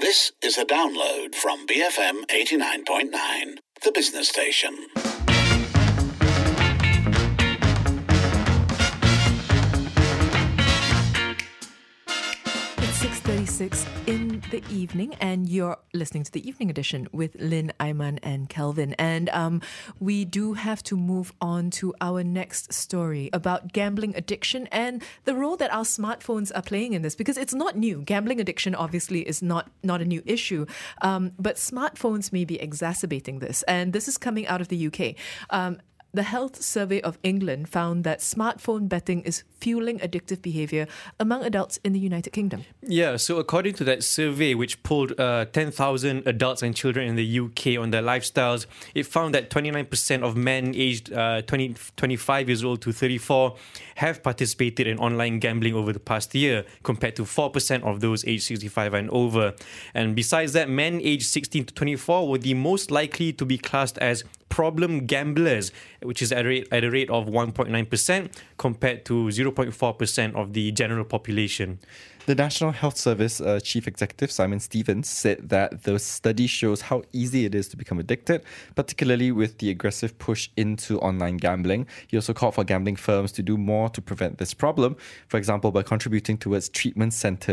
This is a download from BFM 89.9, the business station. It's 6:36 in the evening, and you're listening to the Evening Edition with Lynn, Aiman, and Kelvin. And we do have to move on to our next story about gambling addiction and the role that our smartphones are playing in this, because it's not new. Gambling addiction obviously is not a new issue, but smartphones may be exacerbating this. And this is coming out of the UK. The Health Survey of England found that smartphone betting is fueling addictive behaviour among adults in the United Kingdom. Yeah, so according to that survey, which polled 10,000 adults and children in the UK on their lifestyles, it found that 29% of men aged 25 years old to 34 have participated in online gambling over the past year, compared to 4% of those aged 65 and over. And besides that, men aged 16 to 24 were the most likely to be classed as problem gamblers, which is at a rate of 1.9% compared to 0.4% of the general population. The National Health Service Chief Executive Simon Stevens said that the study shows how easy it is to become addicted, particularly with the aggressive push into online gambling. He also called for gambling firms to do more to prevent this problem, for example, by contributing towards treatment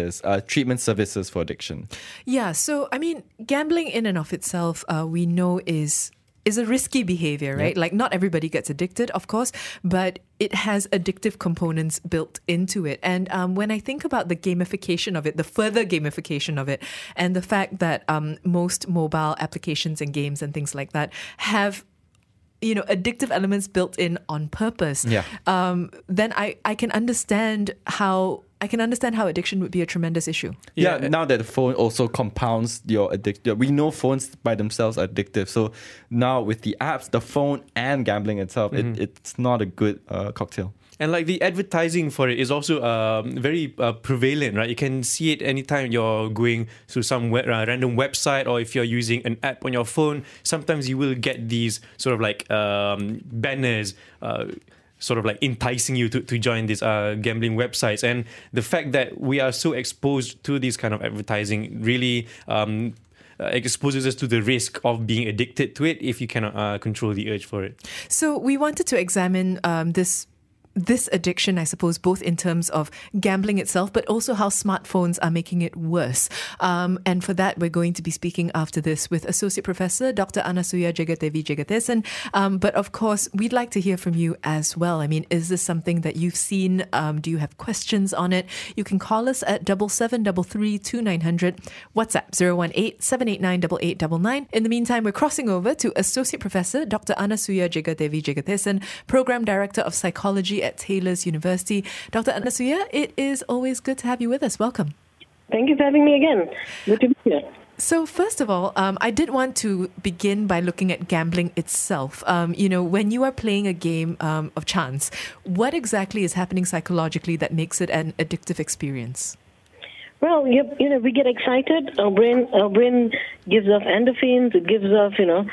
services for addiction. Yeah, so, I mean, gambling in and of itself, we know is a risky behavior, right? Yeah. Like, not everybody gets addicted, of course, but it has addictive components built into it. And when I think about the gamification of it, the further gamification of it, and the fact that most mobile applications and games and things like that have addictive elements built in on purpose, then I can understand how addiction would be a tremendous issue. Yeah, now that the phone also compounds your addiction. We know phones by themselves are addictive. So now with the apps, the phone and gambling itself, it's not a good cocktail. And like the advertising for it is also very prevalent, right? You can see it anytime you're going to some random website, or if you're using an app on your phone, sometimes you will get these sort of like banners sort of like enticing you to join these gambling websites. And the fact that we are so exposed to this kind of advertising really exposes us to the risk of being addicted to it if you cannot control the urge for it. So we wanted to examine this addiction, I suppose, both in terms of gambling itself, but also how smartphones are making it worse. And for that, we're going to be speaking after this with Associate Professor Dr. Anasuya Jegadevi Jegathesan. But of course, we'd like to hear from you as well. I mean, is this something that you've seen? Do you have questions on it? You can call us at 77332900, WhatsApp 018-789-8899. In the meantime, we're crossing over to Associate Professor Dr. Anasuya Jegadevi Jegathesan, Program Director of Psychology at Taylor's University. Dr. Anasuya, it is always good to have you with us. Welcome. Thank you for having me again. Good to be here. So first of all, I did want to begin by looking at gambling itself. When you are playing a game of chance, what exactly is happening psychologically that makes it an addictive experience? Well, we get excited. Our brain gives off endorphins. It gives off,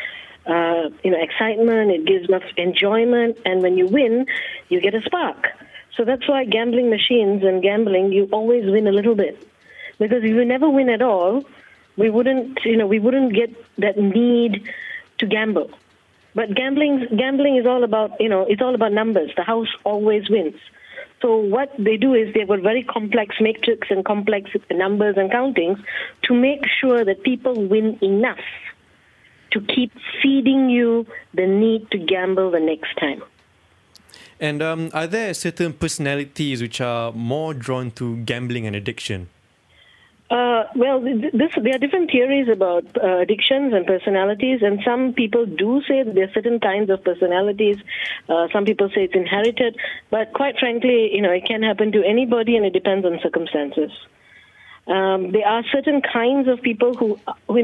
excitement. It gives off enjoyment. And when you win, you get a spark. So that's why gambling machines and gambling, you always win a little bit. Because if you never win at all, we wouldn't get that need to gamble. But gambling is all about, it's all about numbers. The house always wins. So what they do is they've got very complex matrix and complex numbers and countings to make sure that people win enough to keep feeding you the need to gamble the next time. And are there certain personalities which are more drawn to gambling and addiction? There are different theories about addictions and personalities, and some people do say that there are certain kinds of personalities. Some people say it's inherited, but quite frankly, it can happen to anybody, and it depends on circumstances. There are certain kinds of people who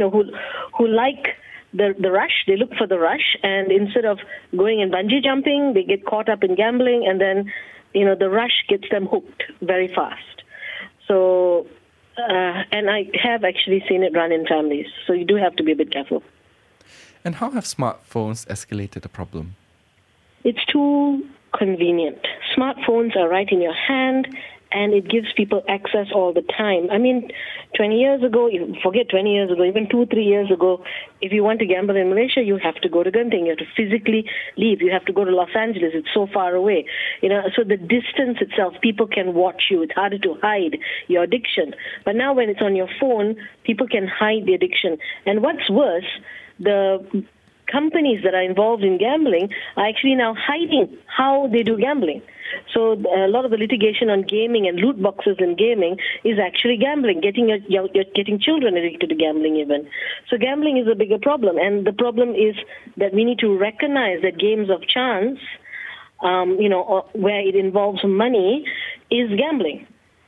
like the rush. They look for the rush, and instead of going and bungee jumping, they get caught up in gambling, and then the rush gets them hooked very fast. So. And I have actually seen it run in families, so you do have to be a bit careful. And how have smartphones escalated the problem? It's too convenient. Smartphones are right in your hand, and it gives people access all the time. I mean, 20 years ago, forget 20 years ago, even 2-3 years ago, if you want to gamble in Malaysia, you have to go to Genting. You have to physically leave. You have to go to Los Angeles. It's so far away. So the distance itself, people can watch you. It's harder to hide your addiction. But now when it's on your phone, people can hide the addiction. And what's worse, the companies that are involved in gambling are actually now hiding how they do gambling. So a lot of the litigation on gaming and loot boxes in gaming is actually gambling, getting children addicted to gambling even. So gambling is a bigger problem, and the problem is that we need to recognize that games of chance, where it involves money, is gambling.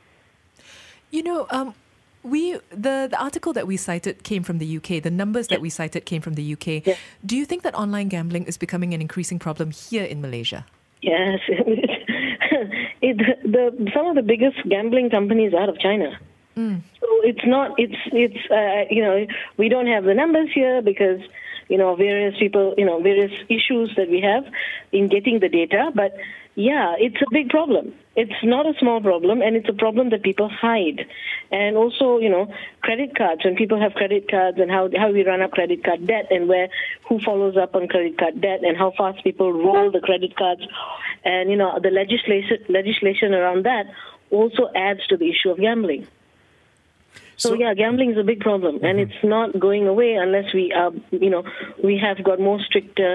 The article that we cited came from the UK. The numbers that we cited came from the UK. Yeah. Do you think that online gambling is becoming an increasing problem here in Malaysia? Yes. Some of the biggest gambling companies are out of China. So it's not, we don't have the numbers here because, various people, various issues that we have in getting the data. But yeah, it's a big problem. It's not a small problem, and it's a problem that people hide. And also, credit cards, when people have credit cards and how we run up credit card debt and who follows up on credit card debt and how fast people roll the credit cards. And, the legislation around that also adds to the issue of gambling. So yeah, gambling is a big problem, and it's not going away unless we have got more stricter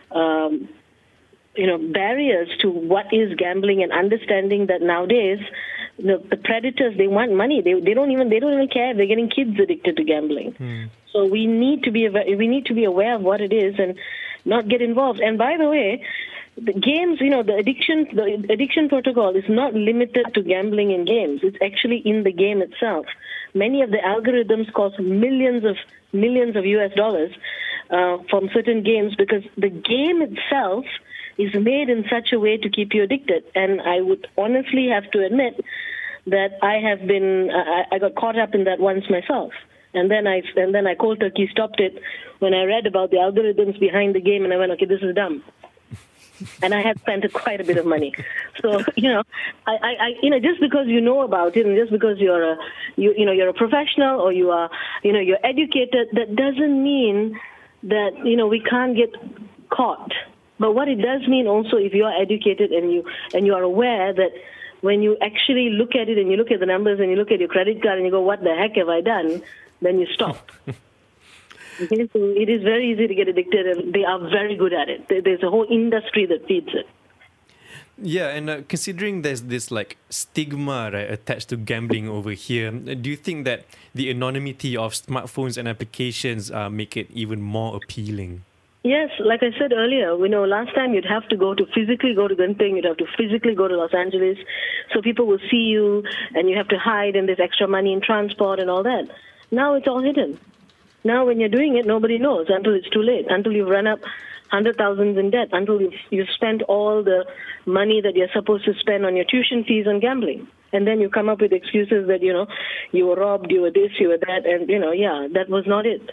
barriers to what is gambling, and understanding that nowadays the predators, they want money. They don't even care if they're getting kids addicted to gambling. So we need to be aware of what it is and not get involved. And by the way, the games, the addiction protocol is not limited to gambling in games. It's actually in the game itself. Many of the algorithms cost millions of US dollars from certain games because the game itself is made in such a way to keep you addicted. And I would honestly have to admit that I got caught up in that once myself. And then I cold turkey stopped it when I read about the algorithms behind the game, and I went, okay, this is dumb. And I had spent quite a bit of money. So, just because you know about it, and just because you're a professional, or you're educated, that doesn't mean that, we can't get caught. But what it does mean also, if you are educated and you are aware that when you actually look at it and you look at the numbers and you look at your credit card and you go, what the heck have I done? Then you stop. Okay, so it is very easy to get addicted, and they are very good at it. There's a whole industry that feeds it. Yeah, and considering there's this stigma attached to gambling over here, do you think that the anonymity of smartphones and applications make it even more appealing? Yes, like I said earlier, last time you'd have to physically go to Genting, you'd have to physically go to Los Angeles, so people will see you, and you have to hide, and there's extra money in transport and all that. Now it's all hidden. Now when you're doing it, nobody knows until it's too late, until you've run up 100,000 in debt, until you've spent all the money that you're supposed to spend on your tuition fees on gambling. And then you come up with excuses that, you were robbed, you were this, you were that, and, that was not it.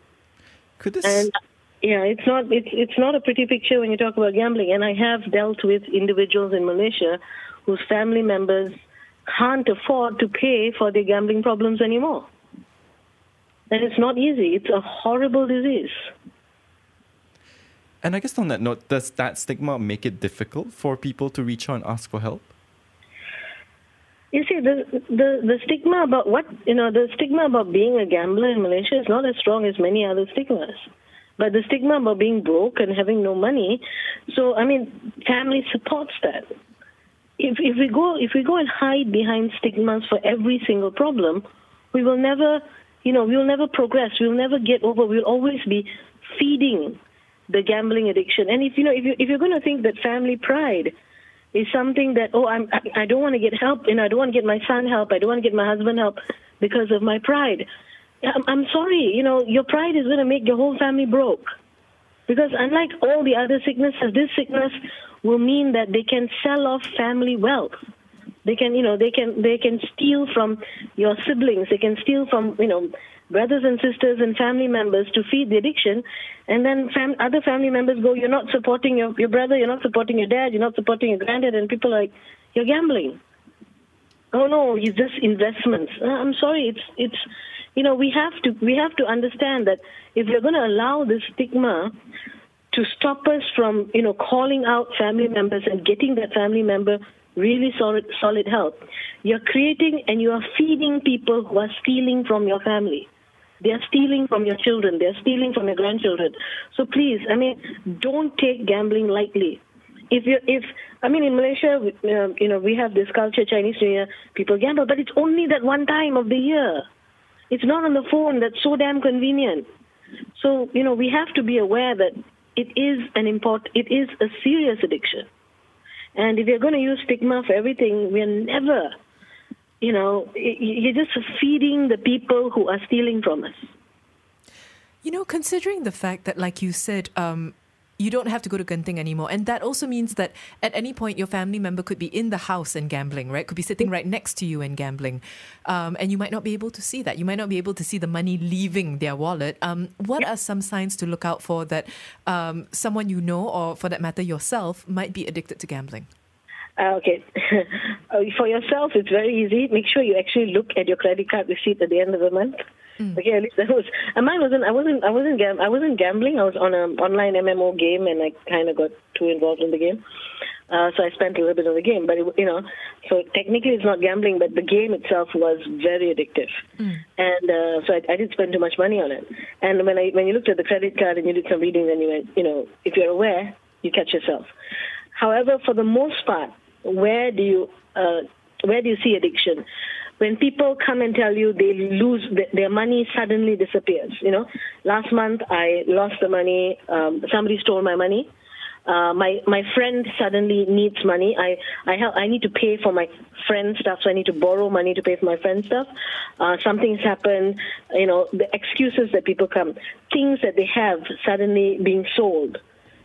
It's not a pretty picture when you talk about gambling. And I have dealt with individuals in Malaysia whose family members can't afford to pay for their gambling problems anymore. And it's not easy. It's a horrible disease. And I guess on that note, does that stigma make it difficult for people to reach out and ask for help? You see, the stigma about the stigma about being a gambler in Malaysia is not as strong as many other stigmas. But the stigma about being broke and having no money, family supports that. If we go and hide behind stigmas for every single problem, we will never progress. We'll never get over. We'll always be feeding the gambling addiction. And if you're going to think that family pride is something that, I don't want to get help, I don't want to get my son help, I don't want to get my husband help because of my pride. I'm sorry, your pride is going to make your whole family broke. Because unlike all the other sicknesses, this sickness will mean that they can sell off family wealth. They can steal from your siblings. They can steal from, brothers and sisters and family members to feed the addiction. And then other family members go, you're not supporting your brother, you're not supporting your dad, you're not supporting your granddad. And people are like, you're gambling. oh no, it's just investments. I'm sorry, it's we have to understand that if we're going to allow this stigma to stop us from calling out family members and getting that family member really solid help, you're creating and you are feeding people who are stealing from your family. They are stealing from your children. They are stealing from your grandchildren. So please, don't take gambling lightly. In Malaysia, we have this culture, Chinese New Year, people gamble, but it's only that one time of the year. It's not on the phone. That's so damn convenient. So, we have to be aware that it is a serious addiction. And if you're going to use stigma for everything, we're never, you're just feeding the people who are stealing from us. Considering the fact that, like you said, you don't have to go to Genting anymore. And that also means that at any point, your family member could be in the house and gambling, right? Could be sitting right next to you and gambling. And you might not be able to see that. You might not be able to see the money leaving their wallet. What are some signs to look out for that someone you know, or for that matter yourself, might be addicted to gambling? Okay. For yourself, it's very easy. Make sure you actually look at your credit card receipt at the end of the month. Okay, at least that was. And mine wasn't. I wasn't gambling. I was on an online MMO game, and I kind of got too involved in the game. So I spent a little bit on the game, but so technically it's not gambling, but the game itself was very addictive, and so I did spend too much money on it. And when you looked at the credit card and you did some reading, then you went, if you're aware, you catch yourself. However, for the most part, where do you see addiction? When people come and tell you they lose their money, suddenly disappears. Last month I lost the money. Somebody stole my money. My friend suddenly needs money. I need to pay for my friend's stuff, so I need to borrow money to pay for my friend's stuff. Something's happened. The excuses that people come, things that they have suddenly being sold.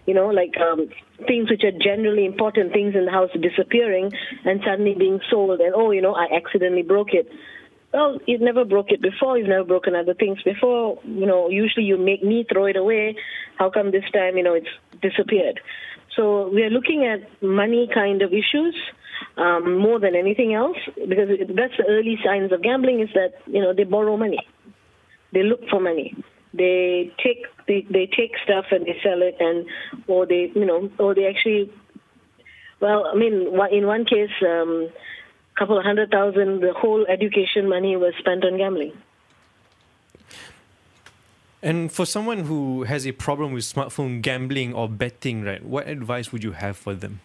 Things which are generally important, things in the house disappearing and suddenly being sold. And, I accidentally broke it. Well, you've never broke it before. You've never broken other things before. Usually you make me throw it away. How come this time, it's disappeared? So we are looking at money kind of issues more than anything else, because that's the early signs of gambling, is that, they borrow money. They look for money. They take stuff and they sell it, or they actually, in one case, a couple of 100,000, the whole education money was spent on gambling. And for someone who has a problem with smartphone gambling or betting, right, what advice would you have for them?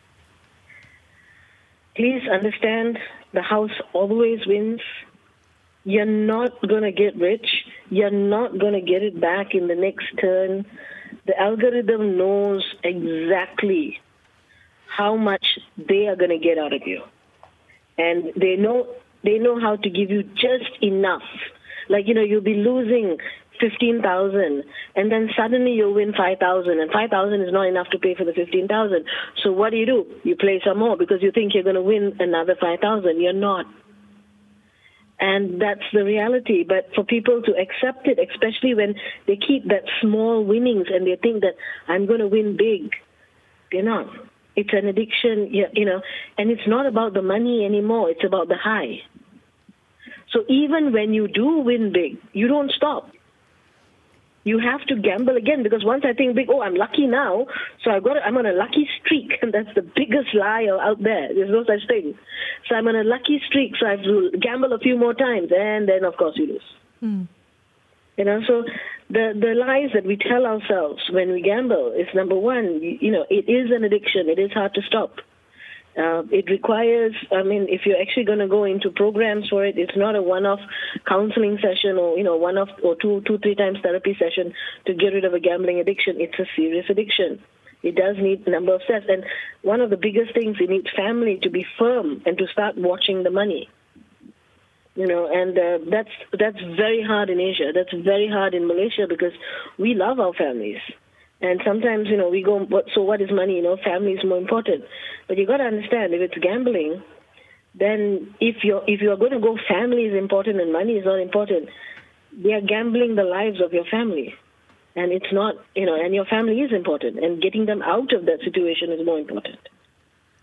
Please understand, the house always wins. You're not going to get rich. You're not going to get it back in the next turn. The algorithm knows exactly how much they are going to get out of you. And they know how to give you just enough. Like, you'll be losing 15,000 and then suddenly you'll win 5,000, and 5,000 is not enough to pay for the 15,000. So what do? You play some more because you think you're going to win another 5,000. You're not. And that's the reality. But for people to accept it, especially when they keep that small winnings and they think that I'm going to win big, they're not. It's an addiction, and it's not about the money anymore. It's about the high. So even when you do win big, you don't stop. You have to gamble again, because once I think big, I'm lucky now, so I'm on a lucky streak, and that's the biggest lie out there. There's no such thing. So I'm on a lucky streak, so I have to gamble a few more times, and then of course you lose. So the lies that we tell ourselves when we gamble is, number one, it is an addiction. It is hard to stop. It requires, if you're actually going to go into programs for it, it's not a one-off counseling session or, one-off or two, 3 times therapy session to get rid of a gambling addiction. It's a serious addiction. It does need a number of steps. And one of the biggest things, it needs family to be firm and to start watching the money. And that's very hard in Asia. That's very hard in Malaysia, because we love our families. And sometimes, we go, so what is money? Family is more important. But you got to understand, if it's gambling, then if you're going to go, family is important and money is not important, they are gambling the lives of your family. And it's not, and your family is important. And getting them out of that situation is more important.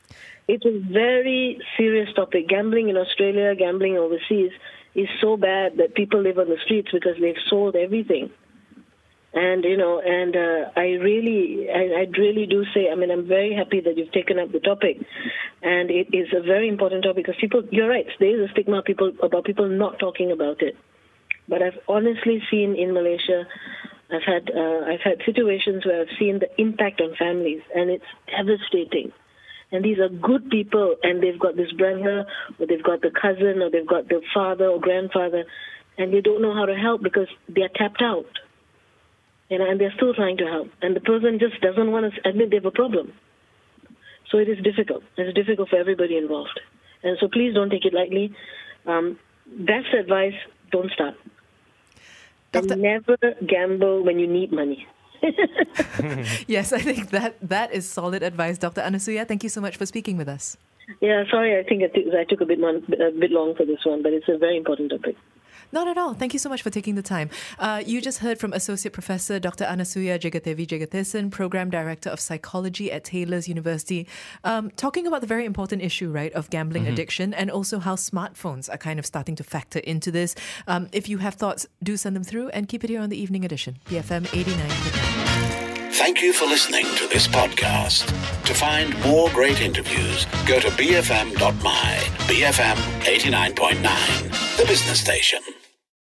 It's a very serious topic. Gambling in Australia, gambling overseas is so bad that people live on the streets because they've sold everything. And, I really do say, I'm very happy that you've taken up the topic. And it is a very important topic because you're right, there is a stigma about people not talking about it. But I've honestly seen in Malaysia, I've had situations where I've seen the impact on families, and it's devastating. And these are good people, and they've got this brother, or they've got the cousin, or they've got the father or grandfather, and they don't know how to help because they're tapped out. And they're still trying to help. And the person just doesn't want to admit they have a problem. So it is difficult. It's difficult for everybody involved. And so please don't take it lightly. Best advice, don't start. And never gamble when you need money. Yes, I think that is solid advice. Dr. Anasuya, thank you so much for speaking with us. Yeah, sorry, I think I took a bit long for this one, but it's a very important topic. Not at all. Thank you so much for taking the time. You just heard from Associate Professor Dr. Anasuya Jegathevi Jegathesan, Program Director of Psychology at Taylor's University, talking about the very important issue, right, of gambling addiction, and also how smartphones are kind of starting to factor into this. If you have thoughts, do send them through and keep it here on the Evening Edition, BFM 89.9. Thank you for listening to this podcast. To find more great interviews, go to bfm.my, BFM 89.9, the business station.